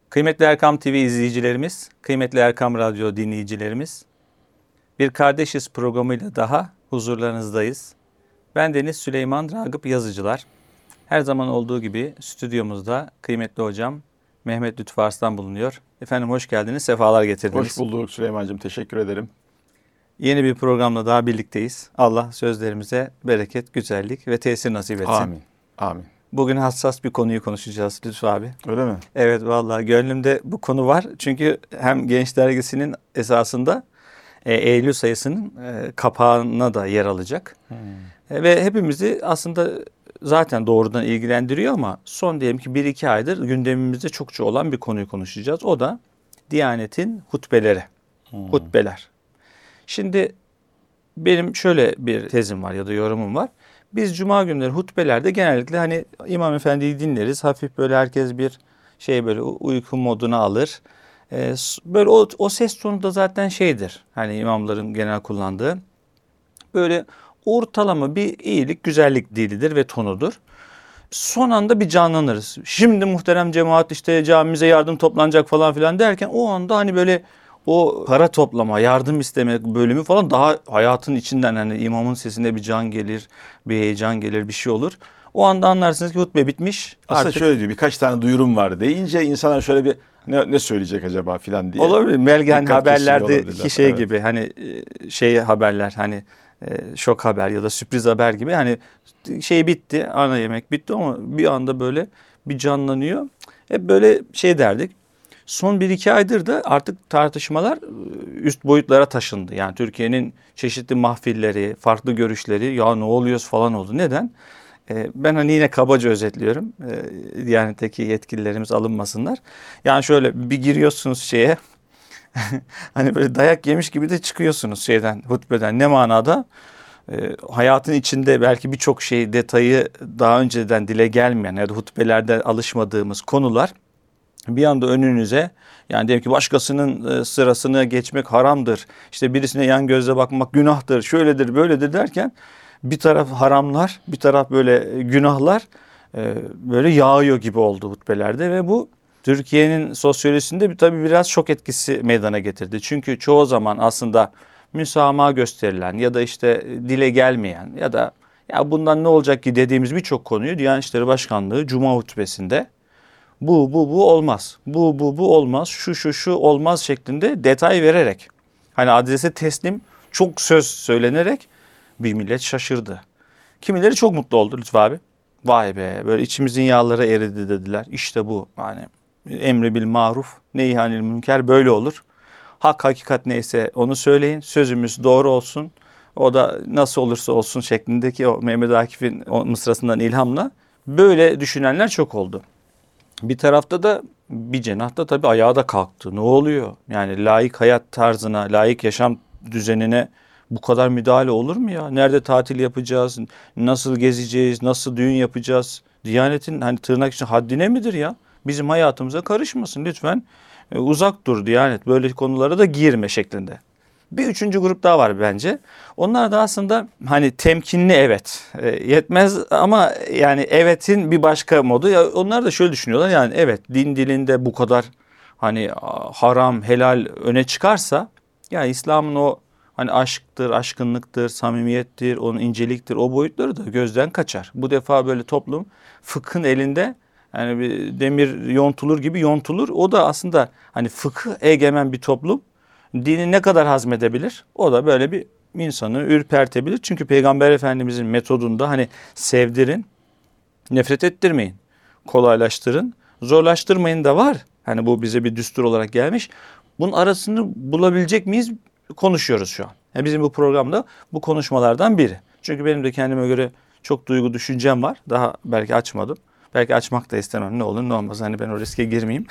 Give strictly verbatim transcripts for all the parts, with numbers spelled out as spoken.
Kıymetli Erkam T V izleyicilerimiz, kıymetli Erkam Radyo dinleyicilerimiz, bir Kardeşiz programıyla daha huzurlarınızdayız. Ben Deniz Süleyman Ragıp Yazıcılar. Her zaman olduğu gibi stüdyomuzda kıymetli hocam Mehmet Lütfü Arslan bulunuyor. Efendim hoş geldiniz, sefalar getirdiniz. Hoş bulduk Süleyman'cığım, teşekkür ederim. Yeni bir programla daha birlikteyiz. Allah sözlerimize bereket, güzellik ve tesir nasip etsin. Amin, amin. Bugün hassas bir konuyu konuşacağız Lütfü abi. Öyle mi? Evet vallahi gönlümde bu konu var. Çünkü hem Genç Dergisi'nin esasında e, Eylül sayısının e, kapağına da yer alacak. Hmm. E, ve hepimizi aslında zaten doğrudan ilgilendiriyor ama son diyelim ki bir iki aydır gündemimizde çokça olan bir konuyu konuşacağız. O da Diyanet'in hutbeleri, hmm. hutbeler. Şimdi benim şöyle bir tezim var ya da yorumum var. Biz cuma günleri hutbelerde genellikle hani İmam Efendi'yi dinleriz. Hafif böyle herkes bir şey böyle uyku moduna alır. Ee, böyle o, o ses tonu da zaten şeydir. Hani imamların genel kullandığı. Böyle ortalama bir iyilik, güzellik dilidir ve tonudur. Son anda bir canlanırız. Şimdi muhterem cemaat işte camimize yardım toplanacak falan filan derken o anda hani böyle o para toplama, yardım isteme bölümü falan daha hayatın içinden hani imamın sesinde bir can gelir, bir heyecan gelir, bir şey olur. O anda anlarsınız ki hutbe bitmiş. Aslında artık... şöyle diyor, birkaç tane duyurum var deyince insanlar şöyle bir ne, ne söyleyecek acaba filan diye. Olabilir. Melgen haberlerdeki şey evet. gibi hani şey haberler hani şok haber ya da sürpriz haber gibi hani şey bitti, ana yemek bitti ama bir anda böyle bir canlanıyor. Hep böyle şey derdik. Son bir iki aydır da artık tartışmalar üst boyutlara taşındı. Yani Türkiye'nin çeşitli mahfilleri, farklı görüşleri ya ne oluyoruz falan oldu. Neden? Ee, ben hani yine kabaca özetliyorum. Ee, Diyanet'teki yetkililerimiz alınmasınlar. Yani şöyle bir giriyorsunuz şeye hani böyle dayak yemiş gibi de çıkıyorsunuz şeyden, hutbeden. Ne manada? Ee, hayatın içinde belki birçok şey detayı daha önceden dile gelmeyen ya da hutbelerde alışmadığımız konular bir anda önünüze yani diyelim ki başkasının sırasını geçmek haramdır. İşte birisine yan gözle bakmak günahtır. Şöyledir böyledir derken bir taraf haramlar bir taraf böyle günahlar böyle yağıyor gibi oldu hutbelerde ve bu Türkiye'nin sosyolojisinde bir, tabii biraz şok etkisi meydana getirdi. Çünkü çoğu zaman aslında müsamaha gösterilen ya da işte dile gelmeyen ya da ya bundan ne olacak ki dediğimiz birçok konuyu Diyanet İşleri Başkanlığı Cuma hutbesinde bu bu bu olmaz, bu bu bu olmaz, şu şu şu olmaz şeklinde detay vererek hani adrese teslim çok söz söylenerek bir millet şaşırdı. Kimileri çok mutlu oldu Lütfü abi. Vay be böyle içimizin yağları eridi dediler. İşte bu hani emri bil maruf neyhanil münker böyle olur. Hak hakikat neyse onu söyleyin sözümüz doğru olsun. O da nasıl olursa olsun şeklindeki o Mehmet Akif'in o mısrasından ilhamla böyle düşünenler çok oldu. Bir tarafta da bir cenahta tabii ayağa da kalktı. Ne oluyor? Yani layık hayat tarzına, layık yaşam düzenine bu kadar müdahale olur mu ya? Nerede tatil yapacağız? Nasıl gezeceğiz? Nasıl düğün yapacağız? Diyanetin hani tırnak için haddine midir ya? Bizim hayatımıza karışmasın lütfen. E, uzak dur Diyanet. Böyle konulara da girme şeklinde. Bir üçüncü grup daha var bence. Onlar da aslında hani temkinli evet e, yetmez ama yani evetin bir başka modu. Ya onlar da şöyle düşünüyorlar yani evet din dilinde bu kadar hani haram helal öne çıkarsa yani İslam'ın o hani aşktır, aşkınlıktır, samimiyettir, onun inceliktir o boyutları da gözden kaçar. Bu defa böyle toplum fıkhın elinde yani bir demir yontulur gibi yontulur. O da aslında hani fıkıh egemen bir toplum. Dini ne kadar hazmedebilir? O da böyle bir insanı ürpertebilir. Çünkü Peygamber Efendimizin metodunda hani sevdirin, nefret ettirmeyin, kolaylaştırın, zorlaştırmayın da var. Hani bu bize bir düstur olarak gelmiş. Bunun arasını bulabilecek miyiz? Konuşuyoruz şu an. Yani bizim bu programda bu konuşmalardan biri. Çünkü benim de kendime göre çok duygu düşüncem var. Daha belki açmadım. Belki açmak da istemem. Ne olur ne olmaz. Hani ben o riske girmeyeyim.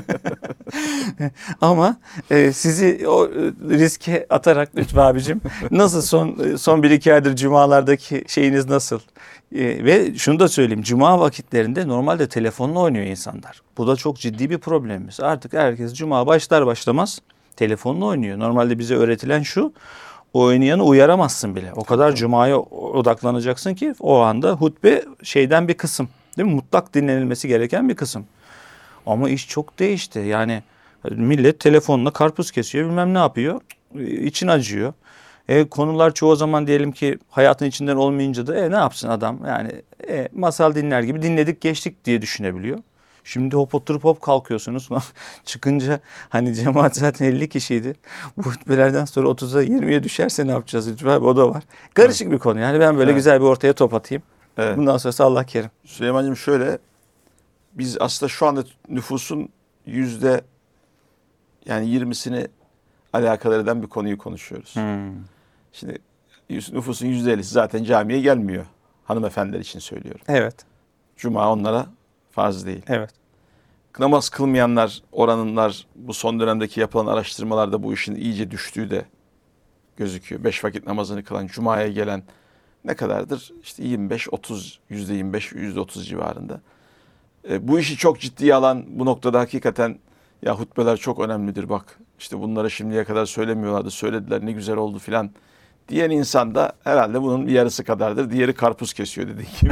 Ama e, sizi o riske atarak Lütfü abicim nasıl son son bir iki aydır cumalardaki şeyiniz nasıl? E, ve şunu da söyleyeyim. Cuma vakitlerinde normalde telefonla oynuyor insanlar. Bu da çok ciddi bir problemimiz. Artık herkes cuma başlar başlamaz telefonla oynuyor. Normalde bize öğretilen şu. Oynayanı uyaramazsın bile. O kadar cumaya odaklanacaksın ki o anda hutbe şeyden bir kısım. Değil mi? Mutlak dinlenilmesi gereken bir kısım. Ama iş çok değişti. Yani millet telefonla karpuz kesiyor, bilmem ne yapıyor. İçin acıyor. E, konular çoğu zaman diyelim ki hayatın içinden olmayınca da e, ne yapsın adam? Yani e, masal dinler gibi dinledik geçtik diye düşünebiliyor. Şimdi hop oturup hop kalkıyorsunuz. Çıkınca hani cemaat zaten elli kişiydi. Bu hutbelerden sonra otuza yirmiye düşerse ne yapacağız? Lütfen o da var. Karışık evet. bir konu. Yani ben böyle evet. güzel bir ortaya top atayım. Evet. Bundan sonrası Allah kerim. Süleyman'cığım şöyle, biz aslında şu anda nüfusun yüzde yani yirmisini alakadar eden bir konuyu konuşuyoruz. Hmm. Şimdi nüfusun yüzde ellisi zaten camiye gelmiyor. Hanımefendiler için söylüyorum. Evet. Cuma onlara farz değil. Evet. Namaz kılmayanlar oranınlar bu son dönemdeki yapılan araştırmalarda bu işin iyice düştüğü de gözüküyor. Beş vakit namazını kılan, Cuma'ya gelen ne kadardır? İşte yirmi beş otuz, yüzde yirmi beş, yüzde otuz civarında. E, bu işi çok ciddiye alan, bu noktada hakikaten ya hutbeler çok önemlidir bak. İşte bunları şimdiye kadar söylemiyorlardı, söylediler ne güzel oldu filan diyen insan da herhalde bunun bir yarısı kadardır. Diğeri karpuz kesiyor dediği gibi.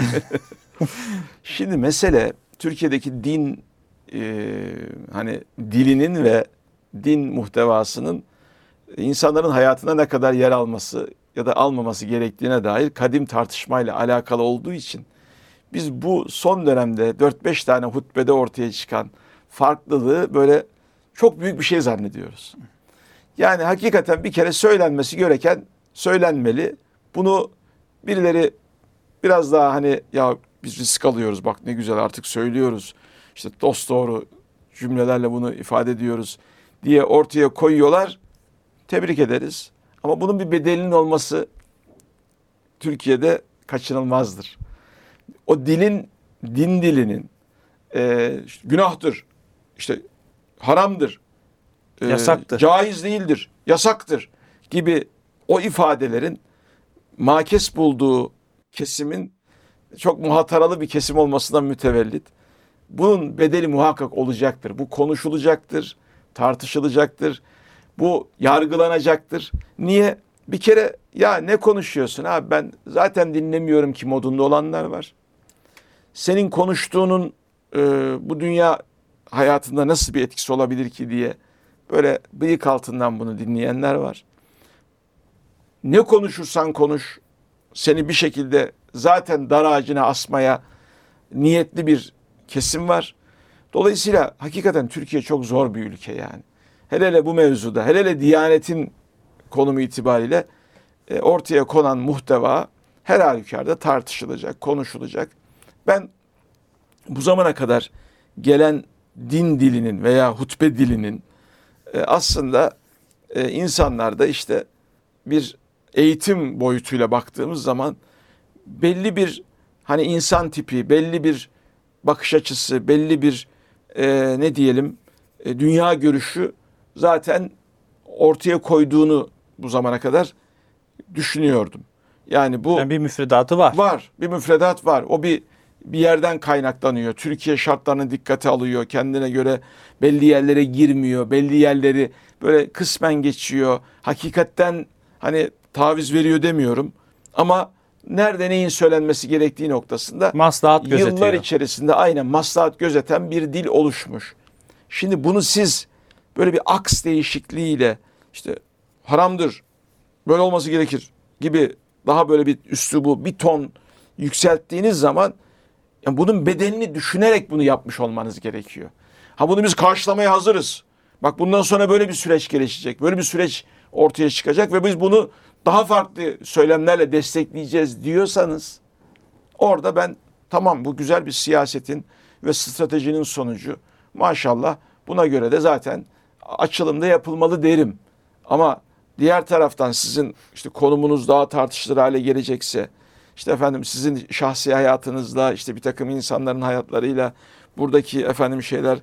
Şimdi mesele Türkiye'deki din e, hani dilinin ve din muhtevasının insanların hayatına ne kadar yer alması ya da almaması gerektiğine dair kadim tartışmayla alakalı olduğu için biz bu son dönemde dört beş tane hutbede ortaya çıkan farklılığı böyle çok büyük bir şey zannediyoruz. Yani hakikaten bir kere söylenmesi gereken söylenmeli. Bunu birileri biraz daha hani ya biz risk alıyoruz bak ne güzel artık söylüyoruz. İşte dosdoğru cümlelerle bunu ifade ediyoruz diye ortaya koyuyorlar. Tebrik ederiz. Ama bunun bir bedelinin olması Türkiye'de kaçınılmazdır. O dilin, din dilinin e, işte günahtır, işte haramdır, e, yasaktır, caiz değildir, yasaktır gibi o ifadelerin makes bulduğu kesimin çok muhataralı bir kesim olmasından mütevellit. Bunun bedeli muhakkak olacaktır. Bu konuşulacaktır, tartışılacaktır. Bu yargılanacaktır. Niye? Bir kere ya ne konuşuyorsun abi ben zaten dinlemiyorum ki modunda olanlar var. Senin konuştuğunun e, bu dünya hayatında nasıl bir etkisi olabilir ki diye böyle bıyık altından bunu dinleyenler var. Ne konuşursan konuş seni bir şekilde zaten dar ağacına asmaya niyetli bir kesim var. Dolayısıyla hakikaten Türkiye çok zor bir ülke yani. Hele hele bu mevzuda, hele hele Diyanet'in konumu itibariyle e, ortaya konan muhteva her halükarda tartışılacak, konuşulacak. Ben bu zamana kadar gelen din dilinin veya hutbe dilinin e, aslında e, insanlarda işte bir eğitim boyutuyla baktığımız zaman belli bir hani insan tipi, belli bir bakış açısı, belli bir e, ne diyelim e, dünya görüşü zaten ortaya koyduğunu bu zamana kadar düşünüyordum. Yani bu yani bir müfredatı var. Var, bir müfredat var. O bir bir yerden kaynaklanıyor. Türkiye şartlarını dikkate alıyor. Kendine göre belli yerlere girmiyor. Belli yerleri böyle kısmen geçiyor. Hakikatten hani taviz veriyor demiyorum. Ama nerede neyin söylenmesi gerektiği noktasında maslahat gözetiyor. Yıllar içerisinde aynen maslahat gözeten bir dil oluşmuş. Şimdi bunu siz böyle bir aks değişikliğiyle işte haramdır, böyle olması gerekir gibi daha böyle bir üslubu, bir ton yükselttiğiniz zaman yani bunun bedelini düşünerek bunu yapmış olmanız gerekiyor. Ha bunu biz karşılamaya hazırız. Bak bundan sonra böyle bir süreç gelişecek. Böyle bir süreç ortaya çıkacak ve biz bunu daha farklı söylemlerle destekleyeceğiz diyorsanız orada ben tamam bu güzel bir siyasetin ve stratejinin sonucu. Maşallah buna göre de zaten açılımda yapılmalı derim. Ama diğer taraftan sizin işte konumunuz daha tartışılır hale gelecekse, işte efendim sizin şahsi hayatınızla, işte bir takım insanların hayatlarıyla buradaki efendim şeyler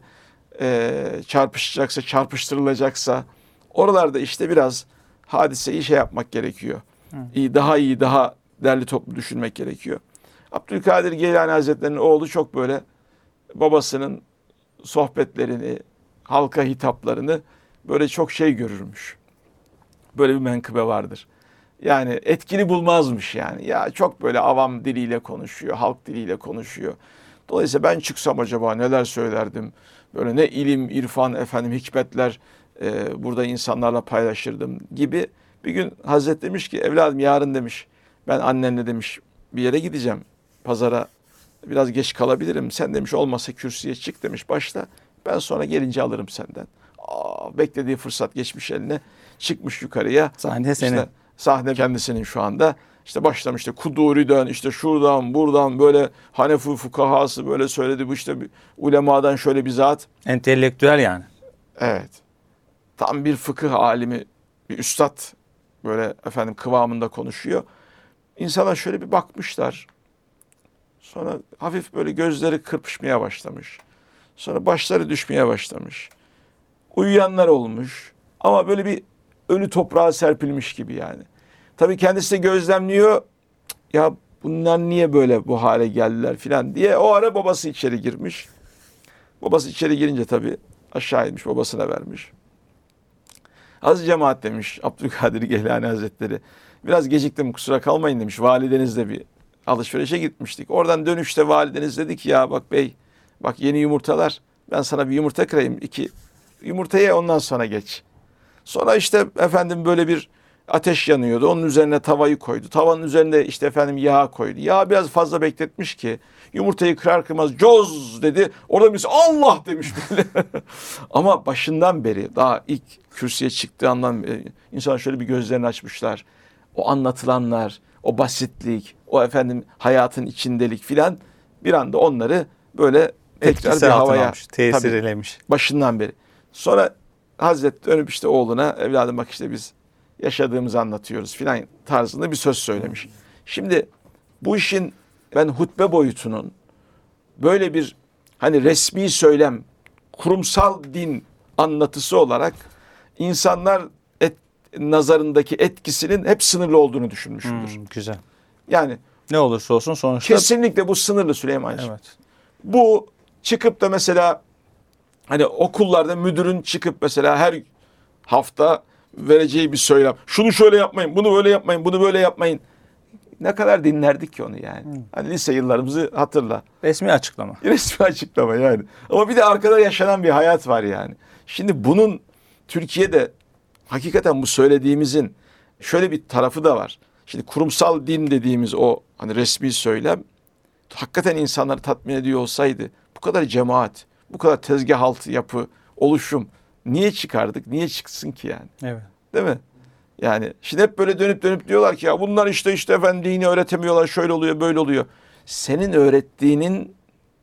e, çarpışacaksa, çarpıştırılacaksa, oralarda işte biraz hadiseyi şey yapmak gerekiyor. Hı. İyi, daha iyi, daha derli toplu düşünmek gerekiyor. Abdülkadir Geylani Hazretleri'nin oğlu çok böyle babasının sohbetlerini, halka hitaplarını böyle çok şey görürmüş. Böyle bir menkıbe vardır. Yani etkili bulmazmış yani. Ya çok böyle avam diliyle konuşuyor, halk diliyle konuşuyor. Dolayısıyla ben çıksam acaba neler söylerdim? Böyle ne ilim, irfan, efendim hikmetler e, burada insanlarla paylaşırdım gibi. Bir gün Hazret demiş ki evladım yarın demiş ben annenle demiş bir yere gideceğim pazara biraz geç kalabilirim. Sen demiş olmasa kürsüye çık demiş başla. Ben sonra gelince alırım senden. Aa, beklediği fırsat geçmiş eline çıkmış yukarıya. Sahne senin. İşte, sahne kendisinin şu anda. İşte başlamış işte Kuduri'den işte şuradan buradan böyle Hanefi fukahası böyle söyledi. Bu işte ulemadan şöyle bir zat. Entelektüel yani. Evet. Tam bir fıkıh alimi, bir üstad böyle efendim kıvamında konuşuyor. İnsanlar şöyle bir bakmışlar. Sonra hafif böyle gözleri kırpışmaya başlamış. Sonra başları düşmeye başlamış. Uyuyanlar olmuş. Ama böyle bir ölü toprağa serpilmiş gibi yani. Tabii kendisi de gözlemliyor. Ya bunlar niye böyle bu hale geldiler filan diye. O ara babası içeri girmiş. Babası içeri girince tabii aşağı inmiş babasına vermiş. Az cemaat demiş Abdülkadir Geylani Hazretleri. Biraz geciktim kusura kalmayın demiş. Validenizle bir alışverişe gitmiştik. Oradan dönüşte valideniz dedi ki ya bak bey bak yeni yumurtalar. Ben sana bir yumurta kırayım. İki yumurtaya ondan sonra geç. Sonra işte efendim böyle bir ateş yanıyordu. Onun üzerine tavayı koydu. Tavanın üzerinde işte efendim yağ koydu. Yağ biraz fazla bekletmiş ki yumurtayı kırar kırmaz coz dedi. Orada birisi Allah demiş böyle. Ama başından beri daha ilk kürsüye çıktığı andan beri insan şöyle bir gözlerini açmışlar. O anlatılanlar, o basitlik, o efendim hayatın içindelik filan bir anda onları böyle tekrar Etkisi bir altına havaya almış, tesir tabii, eylemiş. başından beri. Sonra Hazret dönüp işte oğluna evladım bak işte biz yaşadığımızı anlatıyoruz filan tarzında bir söz söylemiş. Şimdi bu işin ben hutbe boyutunun böyle bir hani resmi söylem, kurumsal din anlatısı olarak insanlar et, nazarındaki etkisinin hep sınırlı olduğunu düşünmüşümdür. Hmm, güzel. Yani Ne olursa olsun sonuçta. kesinlikle bu sınırlı Süleyman'cığım. Evet. Bu çıkıp da mesela hani okullarda müdürün çıkıp mesela her hafta vereceği bir söylem. Şunu şöyle yapmayın, bunu böyle yapmayın, bunu böyle yapmayın. Ne kadar dinlerdik ki onu yani. Hmm. Hani lise yıllarımızı hatırla. Resmi açıklama. Resmi açıklama yani. Ama bir de arkada yaşanan bir hayat var yani. Şimdi bunun Türkiye'de hakikaten bu söylediğimizin şöyle bir tarafı da var. Şimdi kurumsal din dediğimiz o hani resmi söylem hakikaten insanları tatmin ediyor olsaydı bu kadar cemaat, bu kadar tezgah altı yapı, oluşum niye çıkardık? Niye çıksın ki yani? Evet. Değil mi? Yani şimdi hep böyle dönüp dönüp diyorlar ki ya bunlar işte işte efendim dini öğretemiyorlar, şöyle oluyor, böyle oluyor. Senin öğrettiğinin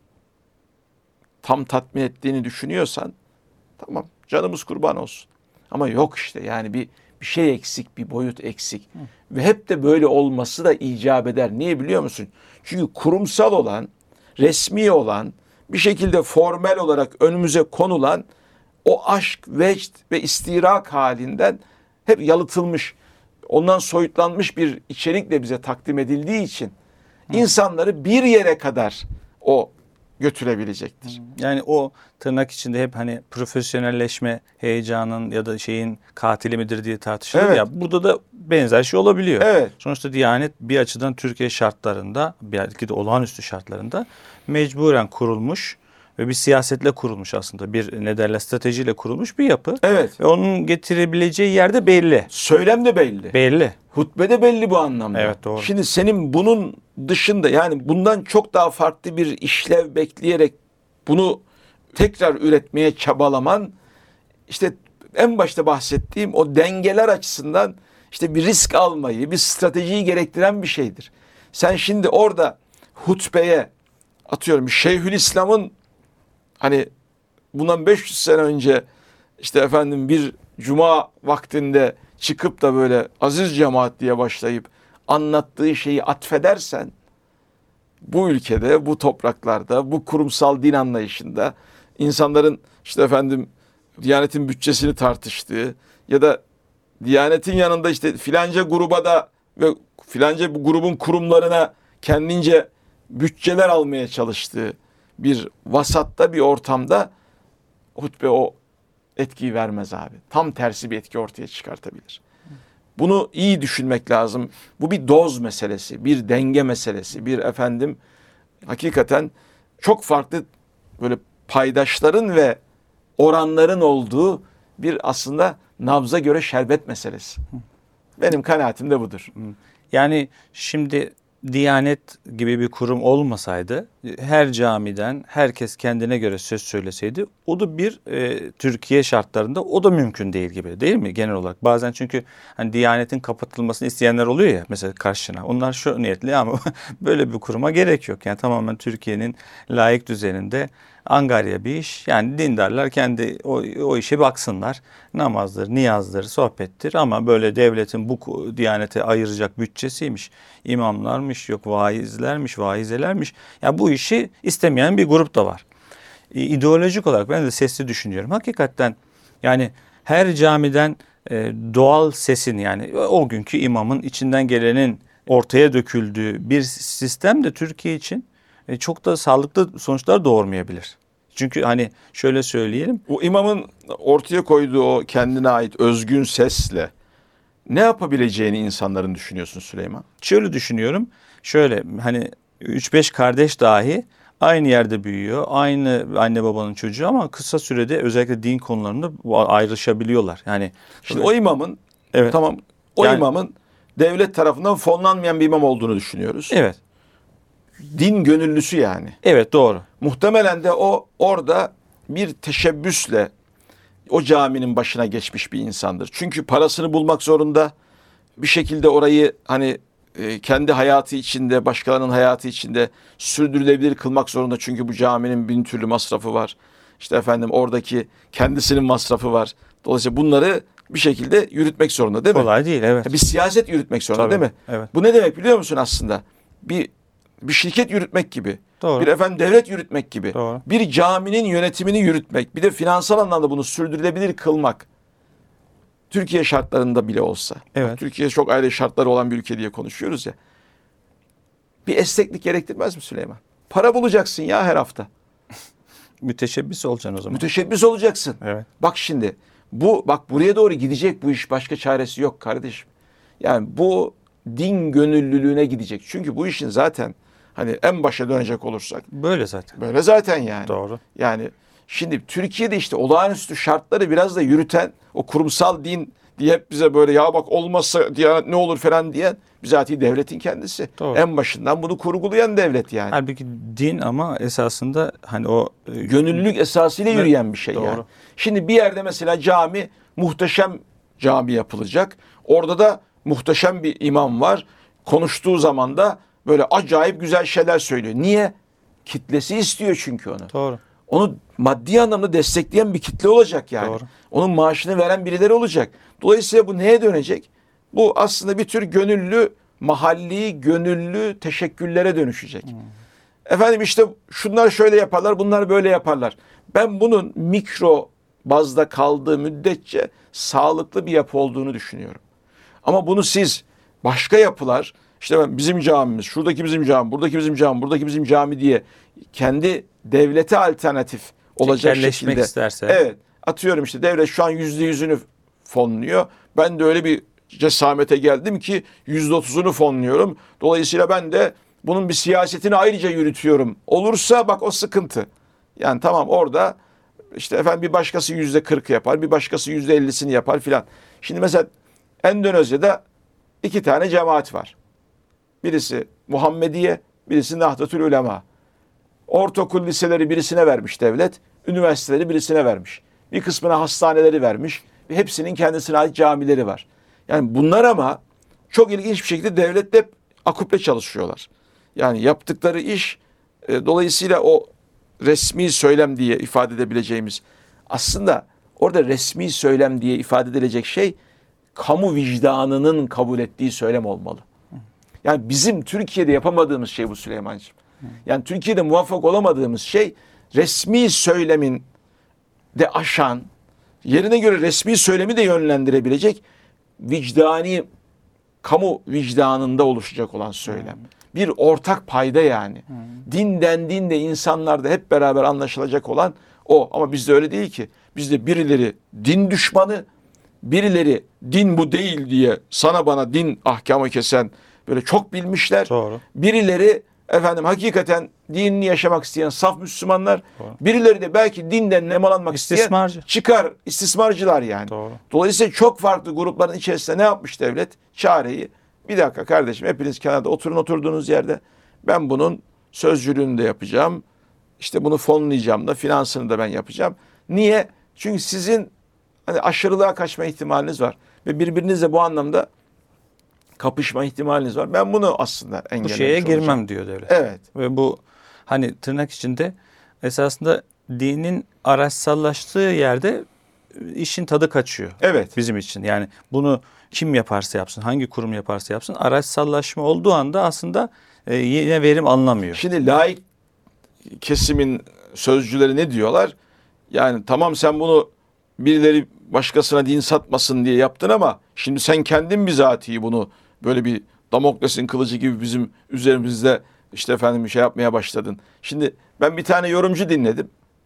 tam tatmin ettiğini düşünüyorsan tamam canımız kurban olsun. Ama yok işte yani bir bir şey eksik, bir boyut eksik. Hı. Ve hep de böyle olması da icap eder. Niye biliyor musun? Çünkü kurumsal olan, resmi olan, bir şekilde formel olarak önümüze konulan o aşk, vecd ve istirak halinden hep yalıtılmış, ondan soyutlanmış bir içerikle bize takdim edildiği için Hı. insanları bir yere kadar o götürebilecektir. Yani o tırnak içinde hep hani profesyonelleşme heyecanın ya da şeyin katili midir diye tartışılır evet. ya. Burada da benzer şey olabiliyor. Evet. Sonuçta Diyanet bir açıdan Türkiye şartlarında, belki de olağanüstü şartlarında mecburen kurulmuş ve bir siyasetle kurulmuş aslında. Bir ne derler stratejiyle kurulmuş bir yapı. Evet. Ve onun getirebileceği yerde belli. Söylem de belli. Belli. Hutbe de belli bu anlamda. Evet doğru. Şimdi senin bunun dışında yani bundan çok daha farklı bir işlev bekleyerek bunu tekrar üretmeye çabalaman işte en başta bahsettiğim o dengeler açısından işte bir risk almayı, bir stratejiyi gerektiren bir şeydir. Sen şimdi orada hutbeye atıyorum Şeyhülislam'ın hani bundan beş yüz sene önce işte efendim bir cuma vaktinde çıkıp da böyle aziz cemaat diye başlayıp anlattığı şeyi atfedersen bu ülkede, bu topraklarda, bu kurumsal din anlayışında insanların işte efendim Diyanet'in bütçesini tartıştığı ya da Diyanet'in yanında işte filanca gruba da ve filanca bu grubun kurumlarına kendince bütçeler almaya çalıştığı bir vasatta bir ortamda hutbe o etkiyi vermez abi. Tam tersi bir etki ortaya çıkartabilir. Bunu iyi düşünmek lazım. Bu bir doz meselesi, bir denge meselesi, bir efendim hakikaten çok farklı böyle paydaşların ve oranların olduğu bir aslında nabza göre şerbet meselesi. Benim kanaatim de budur. Yani şimdi Diyanet gibi bir kurum olmasaydı, her camiden herkes kendine göre söz söyleseydi, o da bir e, Türkiye şartlarında o da mümkün değil gibi, değil mi genel olarak? Bazen çünkü hani Diyanet'in kapatılmasını isteyenler oluyor ya mesela karşına. Onlar şu niyetli ama böyle bir kuruma gerek yok. Yani tamamen Türkiye'nin layık düzeninde angarya bir iş. Yani dindarlar kendi o, o işe baksınlar. Namazdır, niyazdır, sohbettir ama böyle devletin bu Diyanete ayıracak bütçesiymiş, imamlarmış, yok vaizlermiş, vaizelermiş. Ya bu işi istemeyen bir grup da var. İdeolojik olarak ben de sesli düşünüyorum. Hakikaten yani her camiden e, doğal sesin yani o günkü imamın içinden gelenin ortaya döküldüğü bir sistem de Türkiye için e, çok da sağlıklı sonuçlar doğurmayabilir. Çünkü hani şöyle söyleyelim. O imamın ortaya koyduğu o kendine ait özgün sesle ne yapabileceğini insanların düşünüyorsun Süleyman? Şöyle düşünüyorum. Şöyle hani üç beş kardeş dahi aynı yerde büyüyor. Aynı anne babanın çocuğu ama kısa sürede özellikle din konularında ayrışabiliyorlar. Yani Şimdi o imamın evet. tamam o Yani- imamın devlet tarafından fonlanmayan bir imam olduğunu düşünüyoruz. Evet. Din gönüllüsü yani. Evet doğru. Muhtemelen de o orada bir teşebbüsle o caminin başına geçmiş bir insandır. Çünkü parasını bulmak zorunda. Bir şekilde orayı hani e, kendi hayatı içinde, başkalarının hayatı içinde sürdürülebilir kılmak zorunda. Çünkü bu caminin bin türlü masrafı var. İşte efendim oradaki kendisinin masrafı var. Dolayısıyla bunları bir şekilde yürütmek zorunda değil mi? Kolay değil evet. Bir siyaset yürütmek zorunda Tabii, değil mi? evet. Bu ne demek biliyor musun aslında? Bir bir şirket yürütmek gibi. Doğru. Bir efendim devlet yürütmek gibi. Doğru. Bir caminin yönetimini yürütmek. Bir de finansal anlamda bunu sürdürülebilir kılmak. Türkiye şartlarında bile olsa. Evet. Bak, Türkiye çok ayrı şartları olan bir ülke diye konuşuyoruz ya. Bir esneklik gerektirmez mi Süleyman? Para bulacaksın ya her hafta. Müteşebbis olacaksın o zaman. Müteşebbis olacaksın. Evet. Bak şimdi bu bak buraya doğru gidecek bu iş, başka çaresi yok kardeşim. Yani bu din gönüllülüğüne gidecek. Çünkü bu işin zaten hani en başa dönecek olursak Böyle zaten. böyle zaten yani. Doğru. Yani şimdi Türkiye'de işte olağanüstü şartları biraz da yürüten o kurumsal din diye hep bize böyle ya bak olmazsa Diyanet ne olur falan diyen bizatihi devletin kendisi. Doğru. En başından bunu kurgulayan devlet yani. Halbuki din ama esasında hani o e, Gönüllülük esasıyla Evet, yürüyen bir şey doğru. yani. Şimdi bir yerde mesela cami, muhteşem cami yapılacak. Orada da muhteşem bir imam var. Konuştuğu zaman da böyle acayip güzel şeyler söylüyor. Niye? Kitlesi istiyor çünkü onu. doğru. Onu maddi anlamda destekleyen bir kitle olacak yani. Doğru. Onun maaşını veren birileri olacak. Dolayısıyla bu neye dönecek? Bu aslında bir tür gönüllü, mahalli, gönüllü teşekküllere dönüşecek. Hmm. Efendim işte şunlar şöyle yaparlar, bunlar böyle yaparlar. Ben bunun mikro bazda kaldığı müddetçe sağlıklı bir yapı olduğunu düşünüyorum. Ama bunu siz başka yapılar, işte bizim camimiz, şuradaki bizim cami, buradaki bizim cami, buradaki bizim cami diye kendi devlete alternatif olacak Tekelleşmek şekilde. isterse. Evet. Atıyorum işte devlet şu an yüzde yüzünü fonluyor. Ben de öyle bir cesamete geldim ki yüzde otuzunu fonluyorum. Dolayısıyla ben de bunun bir siyasetini ayrıca yürütüyorum. Olursa bak o sıkıntı. Yani tamam orada işte efendim bir başkası yüzde kırk yapar, bir başkası yüzde ellisini yapar filan. Şimdi mesela Endonezya'da iki tane cemaat var. Birisi Muhammediye, birisi Nahdlatul Ulema. Ortaokul liseleri birisine vermiş devlet, üniversiteleri birisine vermiş. Bir kısmına hastaneleri vermiş ve hepsinin kendisine ait camileri var. Yani bunlar ama çok ilginç bir şekilde devletle hep akuple çalışıyorlar. Yani yaptıkları iş e, dolayısıyla o resmi söylem diye ifade edebileceğimiz aslında orada resmi söylem diye ifade edilecek şey kamu vicdanının kabul ettiği söylem olmalı. Yani bizim Türkiye'de yapamadığımız şey bu Süleymancığım. Yani Türkiye'de muvaffak olamadığımız şey resmi söylemin de aşan, yerine göre resmi söylemi de yönlendirebilecek vicdani, kamu vicdanında oluşacak olan söylem. Bir ortak payda yani. Din dendiğinde insanlarda hep beraber anlaşılacak olan o. Ama bizde öyle değil ki. Bizde birileri din düşmanı, birileri din bu değil diye sana bana din ahkamı kesen böyle çok bilmişler. Doğru. Birileri efendim hakikaten dinini yaşamak isteyen saf Müslümanlar, Doğru. birileri de belki dinden nemalanmak isteyen İstismarcı. çıkar, istismarcılar yani. Doğru. Dolayısıyla çok farklı grupların içerisinde ne yapmış devlet? Çareyi, bir dakika kardeşim hepiniz kenarda oturun oturduğunuz yerde, ben bunun sözcülüğünü de yapacağım, işte bunu fonlayacağım da, finansını da ben yapacağım. Niye? Çünkü sizin hani aşırılığa kaçma ihtimaliniz var ve birbirinizle bu anlamda kapışma ihtimaliniz var. Ben bunu aslında engellemiş Bu şeye olacağım. girmem diyor devlet. Evet. Ve bu hani tırnak içinde esasında dinin araçsallaştığı yerde işin tadı kaçıyor. Evet. Bizim için. Yani bunu kim yaparsa yapsın, hangi kurum yaparsa yapsın, araçsallaşma olduğu anda aslında e, yine verim alınamıyor. Şimdi laik kesimin sözcüleri ne diyorlar? Yani tamam sen bunu birileri başkasına din satmasın diye yaptın ama şimdi sen kendin bizatihi bunu böyle bir Damokles'in kılıcı gibi bizim üzerimizde işte efendim bir şey yapmaya başladın. Şimdi ben bir tane yorumcu dinledim.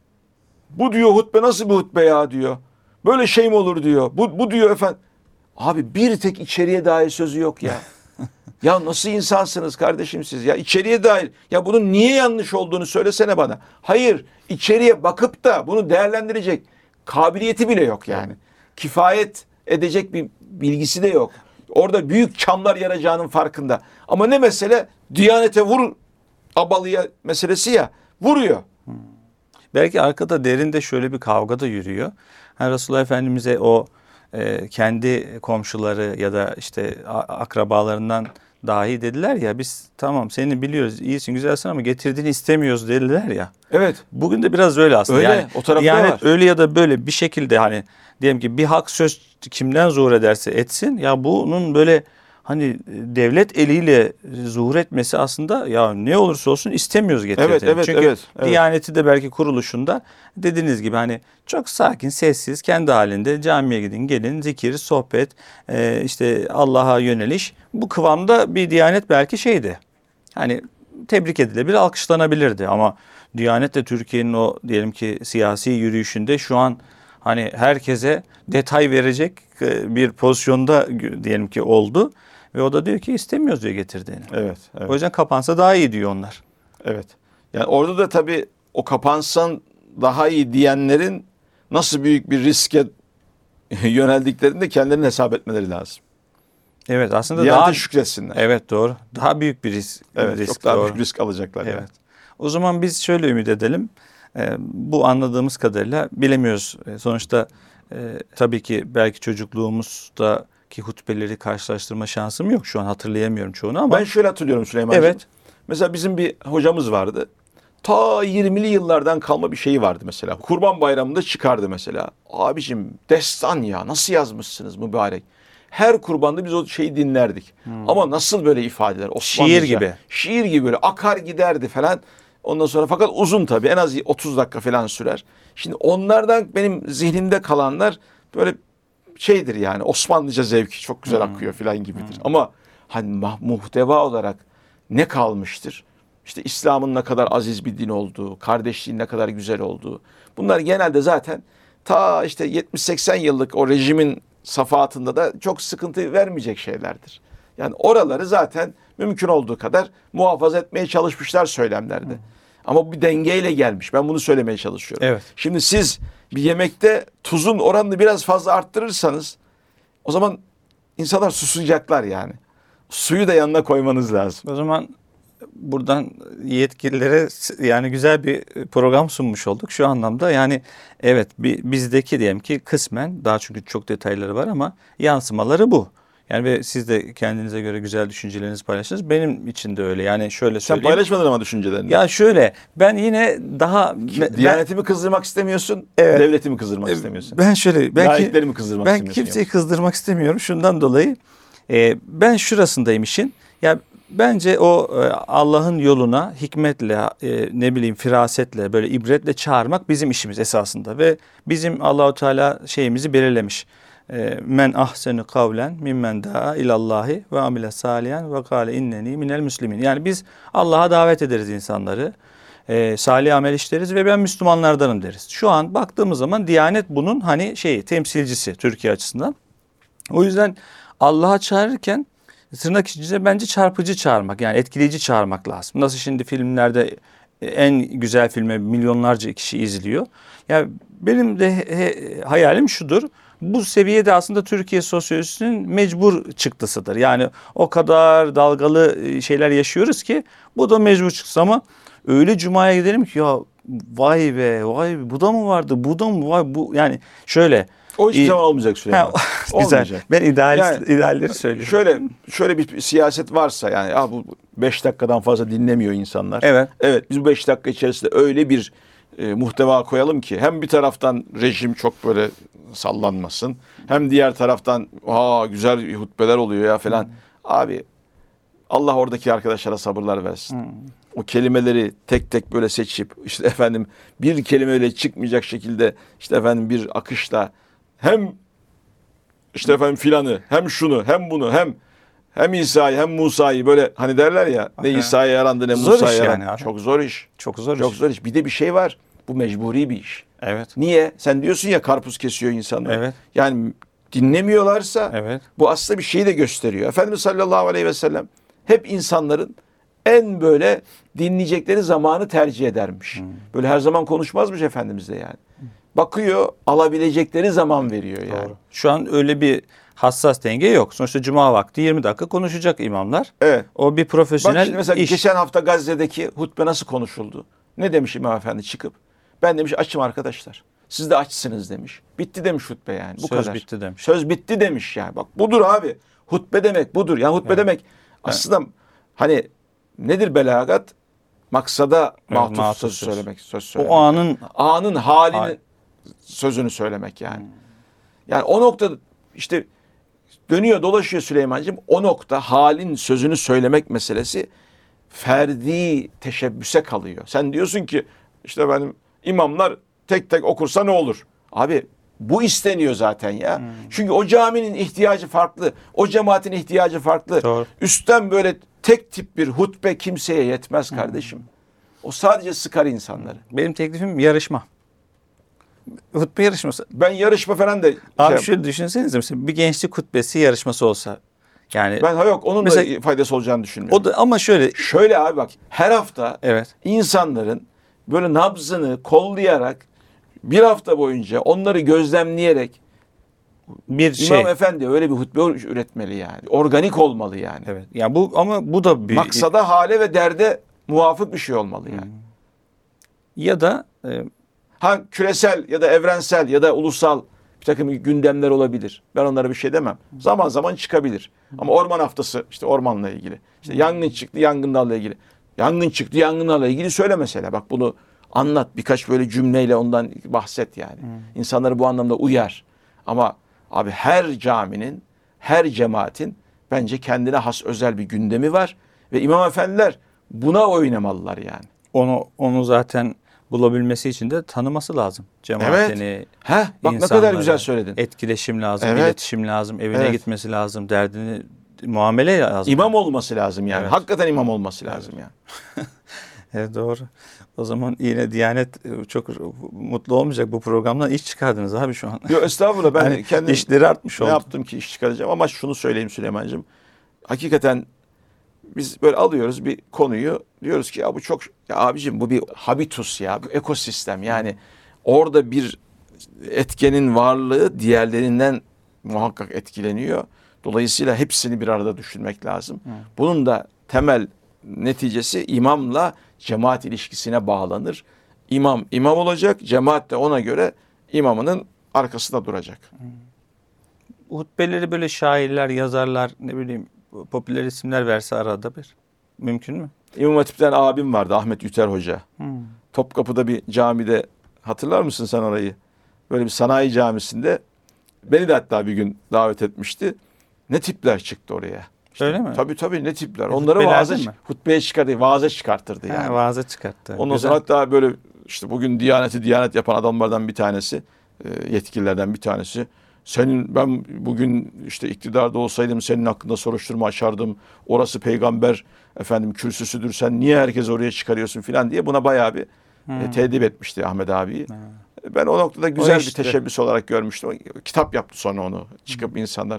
Bu diyor hutbe nasıl bir hutbe ya diyor. Böyle şey mi olur diyor. Bu, bu diyor efendim. Abi bir tek içeriye dair sözü yok ya. Ya nasıl insansınız kardeşim siz ya, içeriye dair ya bunun niye yanlış olduğunu söylesene bana. Hayır, içeriye bakıp da bunu değerlendirecek kabiliyeti bile yok yani. Kifayet edecek bir bilgisi de yok. Orada büyük çamlar yarayacağının farkında. Ama ne mesele? Diyanete vur abalıya meselesi ya, vuruyor. Belki arkada derinde şöyle bir kavga da yürüyor. Yani Resulullah Efendimiz'e o e, kendi komşuları ya da işte a- akrabalarından dahi dediler ya, biz tamam seni biliyoruz, iyisin, güzelsin ama getirdiğini istemiyoruz dediler ya. Evet. Bugün de biraz öyle aslında. Öyle, yani o tarafta Diyanet var. öyle ya da böyle bir şekilde hani diyelim ki bir hak söz kimden zuhur ederse etsin ya, bunun böyle hani devlet eliyle zuhur etmesi aslında ya ne olursa olsun istemiyoruz getirdiğini. Evet, evet, Çünkü evet, evet. Diyaneti de belki kuruluşunda dediğiniz gibi hani çok sakin, sessiz, kendi halinde camiye gidin, gelin, zikir, sohbet, e, işte Allah'a yöneliş, bu kıvamda bir Diyanet belki şeydi. Hani tebrik edilebilir, alkışlanabilirdi ama Diyanet de Türkiye'nin o diyelim ki siyasi yürüyüşünde şu an hani herkese detay verecek e, bir pozisyonda diyelim ki oldu. Ve o da diyor ki istemiyoruz diyor getirdiğini. Evet, evet. O yüzden kapansa daha iyi diyor onlar. Evet. Yani orada da tabii o kapansan daha iyi diyenlerin nasıl büyük bir riske yöneldiklerini de kendilerine hesap etmeleri lazım. Evet aslında Diyanete daha şükretsinler. evet doğru. Daha büyük bir risk. Evet, risk çok daha doğru. büyük risk alacaklar. Evet. Yani. O zaman biz şöyle ümit edelim. Ee, bu anladığımız kadarıyla bilemiyoruz. Ee, sonuçta e, tabii ki belki çocukluğumuzdaki hutbeleri karşılaştırma şansım yok. Şu an hatırlayamıyorum çoğunu ama. Ben şöyle hatırlıyorum Süleyman'cığım. Evet. Mesela bizim bir hocamız vardı. Ta yirmili yıllardan kalma bir şeyi vardı mesela. Kurban Bayramı'nda çıkardı mesela. Abicim destan ya, nasıl yazmışsınız mübarek. Her kurbanda biz o şeyi dinlerdik. Hmm. Ama nasıl böyle ifadeler? Osmanlıca, Şiir gibi. Şiir gibi böyle akar giderdi falan. Ondan sonra fakat uzun tabii, en az otuz dakika falan sürer. Şimdi onlardan benim zihnimde kalanlar böyle şeydir yani, Osmanlıca zevki çok güzel Hmm. akıyor falan gibidir. Hmm. Ama hani muhteva olarak ne kalmıştır? İşte İslam'ın ne kadar aziz bir din olduğu, kardeşliğin ne kadar güzel olduğu. Bunlar genelde zaten ta işte yetmiş seksen yıllık o rejimin safahatında da çok sıkıntı vermeyecek şeylerdir. Yani oraları zaten mümkün olduğu kadar muhafaza etmeye çalışmışlar söylemlerde. Hmm. Ama bu bir dengeyle gelmiş. Ben bunu söylemeye çalışıyorum. Evet. Şimdi siz bir yemekte tuzun oranını biraz fazla arttırırsanız o zaman insanlar susacaklar yani. Suyu da yanına koymanız lazım. O zaman buradan yetkililere yani güzel bir program sunmuş olduk şu anlamda. Yani evet bizdeki diyelim ki kısmen, daha çünkü çok detayları var ama yansımaları bu. Yani ve siz de kendinize göre güzel düşüncelerinizi paylaştınız. Benim için de öyle. Yani şöyle söyleyeyim. Sen paylaşmadın ama düşüncelerini. Ya şöyle, ben yine daha Diyaneti mi kızdırmak istemiyorsun? Evet. Devleti mi kızdırmak istemiyorsun? Ben şöyle ben laikleri mi kızdırmak ben istemiyorsun? Ben kimseyi kızdırmak istemiyorum şundan dolayı. E, ben şurasındayım işin. Ya bence o e, Allah'ın yoluna hikmetle, e, ne bileyim firasetle, böyle ibretle çağırmak bizim işimiz esasında ve bizim Allahu Teala şeyimizi belirlemiş. Men ahsenu kavlen mimmen daa ilallahi ve amile salihan ve kâle inneni minel müslimin. Yani biz Allah'a davet ederiz insanları. E, salih amel işleriz ve ben Müslümanlardanım deriz. Şu an baktığımız zaman Diyanet bunun hani şeyi temsilcisi Türkiye açısından. O yüzden Allah'a çağırırken tırnak içinde bence çarpıcı çağırmak, yani etkileyici çağırmak lazım. Nasıl şimdi filmlerde en güzel filme milyonlarca kişi izliyor. Yani benim de he, he, hayalim şudur. Bu seviyede aslında Türkiye sosyolojisinin mecbur çıktısıdır. Yani o kadar dalgalı şeyler yaşıyoruz ki bu da mecbur çıktısı, ama öyle cumaya gidelim ki ya vay be vay be bu da mı vardı, bu da mı var, bu yani şöyle. O hiçbir İyi. zaman olmayacak Süleyman. Ha, güzel. Olmayacak. Ben idealist, Yani, idealleri söylüyorum. Şöyle şöyle bir siyaset varsa, yani ya bu beş dakikadan fazla dinlemiyor insanlar. Evet. Evet, biz bu beş dakika içerisinde öyle bir e, muhteva koyalım ki hem bir taraftan rejim çok böyle sallanmasın, hem diğer taraftan aa güzel hutbeler oluyor ya falan. Hmm. Abi Allah oradaki arkadaşlara sabırlar versin. Hmm. O kelimeleri tek tek böyle seçip işte efendim bir kelimeyle çıkmayacak şekilde işte efendim bir akışla hem işte efendim filanı, hem şunu, hem bunu, hem hem İsa'yı, hem Musa'yı, böyle hani derler ya, ne İsa'ya yarandı ne Musa'ya yarandı. Yani Çok zor iş. Çok zor Çok iş. zor iş. Bir de bir şey var. Bu mecburi bir iş. Evet. Niye? Sen diyorsun ya karpuz kesiyor insanlar. Evet. Yani dinlemiyorlarsa evet. bu aslında bir şeyi de gösteriyor. Efendimiz sallallahu aleyhi ve sellem hep insanların en böyle dinleyecekleri zamanı tercih edermiş. Hmm. Böyle her zaman konuşmazmış Efendimiz de yani. Bakıyor, alabilecekleri zaman veriyor yani. Doğru. Şu an öyle bir hassas denge yok. Sonuçta cuma vakti yirmi dakika konuşacak imamlar. Evet. O bir profesyonel Bak şimdi mesela iş. Geçen hafta Gazze'deki hutbe nasıl konuşuldu? Ne demiş İmam Efendi çıkıp? Ben demiş açım arkadaşlar. Siz de açsınız demiş. Bitti demiş hutbe yani. Bu Söz kadar. bitti demiş. Söz bitti demiş yani. Bak budur abi. Hutbe demek budur. Yani hutbe evet. demek aslında evet. hani nedir belagat? Maksada evet, matuf, matuf söz, söz söylemek. Söz söylemek. O anın anın halini hal. sözünü söylemek yani. Hmm. Yani o noktada işte dönüyor dolaşıyor Süleymancığım. O nokta halin sözünü söylemek meselesi ferdi teşebbüse kalıyor. Sen diyorsun ki işte benim imamlar tek tek okursa ne olur? Abi bu isteniyor zaten ya. Hmm. Çünkü o caminin ihtiyacı farklı. O cemaatin ihtiyacı farklı. Doğru. Üstten böyle tek tip bir hutbe kimseye yetmez kardeşim. Hmm. O sadece sıkar insanları. Benim teklifim yarışma. Hutbe yarışması. Ben yarışma falan da... Abi şey, şöyle düşünsenize mesela bir gençlik hutbesi yarışması olsa. Yani ben ha yok onun mesela, da faydası olacağını düşünmüyorum. O da, ama şöyle. Şöyle abi bak her hafta evet. insanların böyle nabzını kollayarak bir hafta boyunca onları gözlemleyerek bir İmam şey. Efendi öyle bir hutbe üretmeli yani. Organik olmalı yani. Evet. Yani bu ama bu da bir maksada, hale ve derde muvafık bir şey olmalı yani. Hmm. Ya da e, ha küresel ya da evrensel ya da ulusal bir takım gündemler olabilir. Ben onlara bir şey demem. Zaman zaman çıkabilir. Ama orman haftası işte ormanla ilgili. İşte yangın çıktı yangınlarla ilgili. Yangın çıktı yangınlarla ilgili söyle mesela. Bak bunu anlat. Birkaç böyle cümleyle ondan bahset yani. Hmm. İnsanları bu anlamda uyar. Ama abi her caminin, her cemaatin bence kendine has özel bir gündemi var. Ve imam efendiler buna oynamalılar yani. Onu onu zaten bulabilmesi için de tanıması lazım. Cemaatini, evet. Heh, bak ne kadar güzel söyledin. Etkileşim lazım, evet. iletişim lazım, evine evet. gitmesi lazım, derdini, muamele lazım. İmam olması lazım yani. Evet. Hakikaten imam olması lazım evet. yani. Evet doğru. O zaman yine Diyanet çok mutlu olmayacak bu programdan, iş çıkardınız abi şu an. Yok estağfurullah ben yani kendim işleri artmış oldu. Ne yaptım ki iş çıkaracağım ama şunu söyleyeyim Süleymancığım. Hakikaten biz böyle alıyoruz bir konuyu, diyoruz ki ya bu çok ya abicim bu bir habitus ya, bir ekosistem yani orada bir etkenin varlığı diğerlerinden muhakkak etkileniyor. Dolayısıyla hepsini bir arada düşünmek lazım. Hı. Bunun da temel neticesi imamla cemaat ilişkisine bağlanır. İmam imam olacak, cemaat de ona göre imamının arkasında duracak. Hı. Hutbeleri böyle şairler, yazarlar, ne bileyim popüler isimler verse arada bir. Mümkün mü? İmam Hatip'ten abim vardı Ahmet Yüter Hoca. Hmm. Topkapı'da bir camide, hatırlar mısın sen orayı? Böyle bir sanayi camisinde beni de hatta bir gün davet etmişti. Ne tipler çıktı oraya. İşte, öyle mi? Tabii tabii ne tipler. Onları vaaza, hutbeye çıkartırdı, vaaza çıkartırdı yani. Ha, vaaza çıkarttı. Ondan sonra hatta böyle işte bugün Diyaneti Diyanet yapan adamlardan bir tanesi, yetkililerden bir tanesi. Senin ben bugün işte iktidarda olsaydım senin hakkında soruşturma açardım. Orası peygamber efendim kürsüsüdür. Sen niye herkes oraya çıkarıyorsun filan diye buna bayağı bir hmm. e, tedip etmişti Ahmet abiyi. Hmm. Ben o noktada güzel o işte. bir teşebbüs olarak görmüştüm. Kitap yaptı sonra onu çıkıp hmm. insanlar.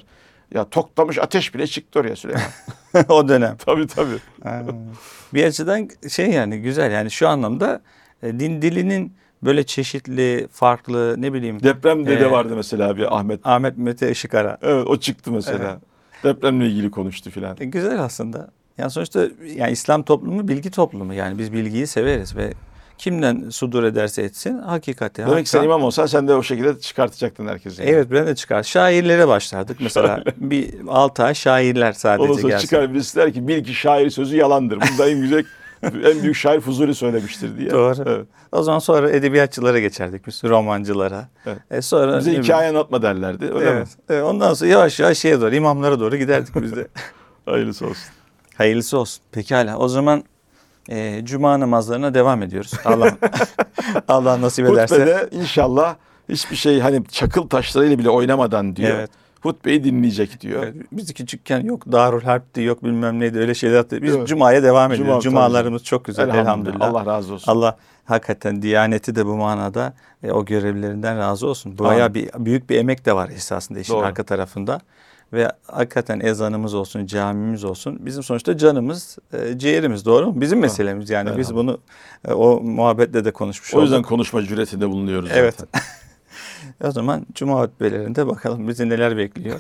Ya toklamış ateş bile çıktı oraya Süleyman. O dönem. Tabii tabii. Ha. Bir açıdan şey yani güzel yani şu anlamda e, din dilinin böyle çeşitli, farklı ne bileyim. Depremde de Ee, vardı mesela bir Ahmet. Ahmet Mete Işıkara. Evet, o çıktı mesela. Depremle ilgili konuştu filan. E, güzel aslında. Yani sonuçta yani İslam toplumu bilgi toplumu. Yani biz bilgiyi severiz ve kimden sudur ederse etsin hakikati. Demek ki hakka- sen imam olsan sen de o şekilde çıkartacaktın herkesi. Evet ben de çıkar. Şairlere başlardık. Mesela bir altı ay şairler sadece Ondan sonra gelsin. çıkar birisi der ki bil ki şair sözü yalandır. Bunda en güzel, en büyük şair Fuzuli söylemiştir diye. Doğru. Evet. O zaman sonra edebiyatçılara geçerdik biz, romancılara. Evet. E sonra Bize hikaye anlatma derlerdi. Öyle evet. mi? E, ondan sonra yavaş yavaş şeye doğru, imamlara doğru giderdik biz de. Hayırlısı olsun. Hayırlısı olsun. Pekala. O zaman e, cuma namazlarına devam ediyoruz. Allah Allah nasip ederse. Hutbede inşallah hiçbir şey hani çakıl taşlarıyla bile oynamadan diyor. Evet. Hutbeyi dinleyecek diyor. Evet, biz küçükken yok Darül Harp'ti, yok bilmem neydi, öyle şeyler attı. Biz Evet. Cuma'ya devam Cuma, ediyoruz. tabii. Cumalarımız çok güzel elhamdülillah. Elhamdülillah. Allah razı olsun. Allah hakikaten Diyaneti de bu manada e, o görevlilerinden razı olsun. Bayağı bir büyük bir emek de var esasında işin Doğru. arka tarafında. Ve hakikaten ezanımız olsun, camimiz olsun. Bizim sonuçta canımız, e, ciğerimiz, doğru mu? Bizim meselemiz yani. Evet. Biz bunu e, o muhabbetle de konuşmuş O yüzden olduk. konuşma cüretinde bulunuyoruz Evet. zaten. O zaman cuma hutbelerinde bakalım bizi neler bekliyor.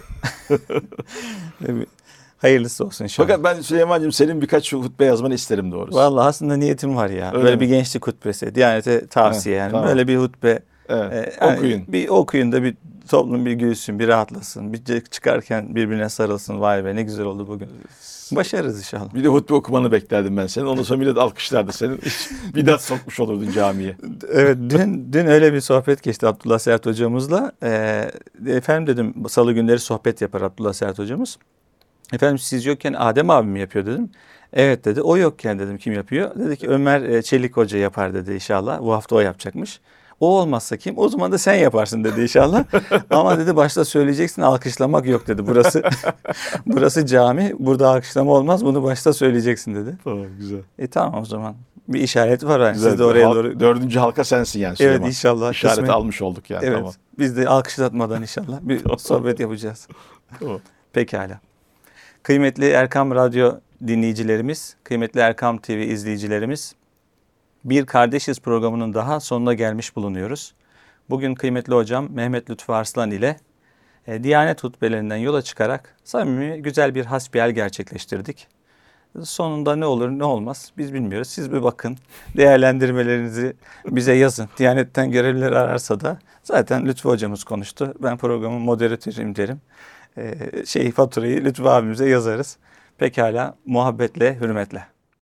Hayırlısı olsun inşallah. Fakat ben Süleyman'cığım senin birkaç hutbe yazmanı isterim doğrusu. Vallahi aslında niyetim var ya. Öyle böyle mi? bir gençlik hutbesi. Diyanete tavsiye Evet, yani. tamam. Böyle bir hutbe. Evet. e, yani Okuyun. Bir okuyun da bir toplum bir gülsün, bir rahatlasın. Bir çıkarken birbirine sarılsın. Vay be ne güzel oldu bugün. Başarırız inşallah. Bir de hutbe okumanı beklerdim ben senin. Ondan sonra millet alkışlardı senin. Hiç bidat sokmuş olurdun camiye. Evet dün dün öyle bir sohbet geçti Abdullah Sert hocamızla. Ee, efendim dedim salı günleri sohbet yapar Abdullah Sert hocamız. Efendim siz yokken Adem abi mi yapıyor dedim. Evet dedi. O yokken dedim kim yapıyor? Dedi ki Ömer e, Çelik Hoca yapar dedi inşallah. Bu hafta o yapacakmış. O olmazsa kim? O zaman da sen yaparsın dedi inşallah. Ama dedi başta söyleyeceksin alkışlamak yok dedi. Burası burası cami. Burada alkışlama olmaz. Bunu başta söyleyeceksin dedi. Tamam güzel. E tamam o zaman. Bir işaret var. Yani. Güzel. Siz de oraya Halk- doğru. Dördüncü halka sensin yani Süleyman. Evet inşallah. İşareti kısmet. almış olduk yani. Evet. Tamam. Biz de alkışlatmadan inşallah bir Tamam. sohbet yapacağız. Tamam. Pekala. Kıymetli Erkam Radyo dinleyicilerimiz, kıymetli Erkam T V izleyicilerimiz, Bir Kardeşiz programının daha sonuna gelmiş bulunuyoruz. Bugün kıymetli hocam Mehmet Lütfü Arslan ile e, Diyanet hutbelerinden yola çıkarak samimi güzel bir hasbihal gerçekleştirdik. Sonunda ne olur ne olmaz biz bilmiyoruz. Siz bir bakın, değerlendirmelerinizi bize yazın. Diyanet'ten görevliler ararsa da zaten Lütfü hocamız konuştu. Ben programın moderatörüyüm derim. Ee, şey faturayı Lütfü abimize yazarız. Pekala, muhabbetle, hürmetle.